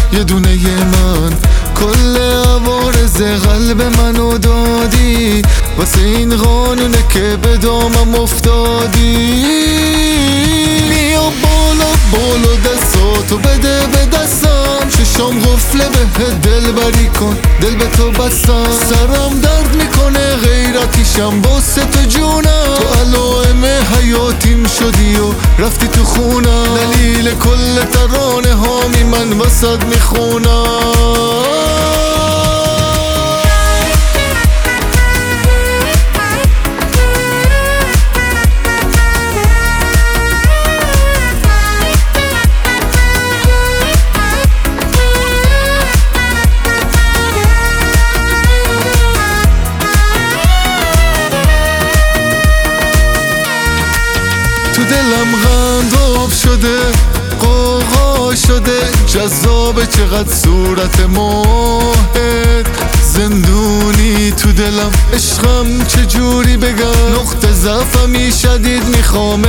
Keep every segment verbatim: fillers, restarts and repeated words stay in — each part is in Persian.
یه دونه ی من، کل عوارض قلب منو دادی، واسه این قانونه که به دامم افتادی. بیا بالا بالا دستاتو بده به دستم، ششام غفله به دل بری کن، دل به تو بستم. سرم درد میکنه غیرتیشم واسه تو جونم، تو علائم حیاتیم شدی و رفتی تو خونم. دلیل کل ترانه هامی من واسد میخونم. تو دلم غنداب شده، قوقا شده، جذابه چقدر صورت ماهت. زندونی تو دلم، عشقم چجوری بگم، نقطه ضعفمی شدید میخوامت.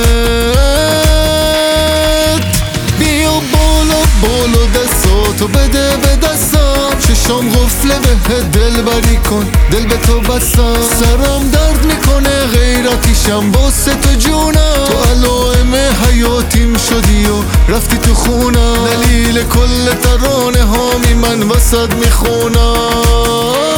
بیا بالا بالا دستاتو بده به دستم، ششام غفله به دل بری کن، دل به تو بستم. سرم درد میکنه غیرتیشم واسه تو جونم، تو علائم حیاتیم شدی و رفتی تو خونم. دلیل کل ترانه هامی من واسد میخونم.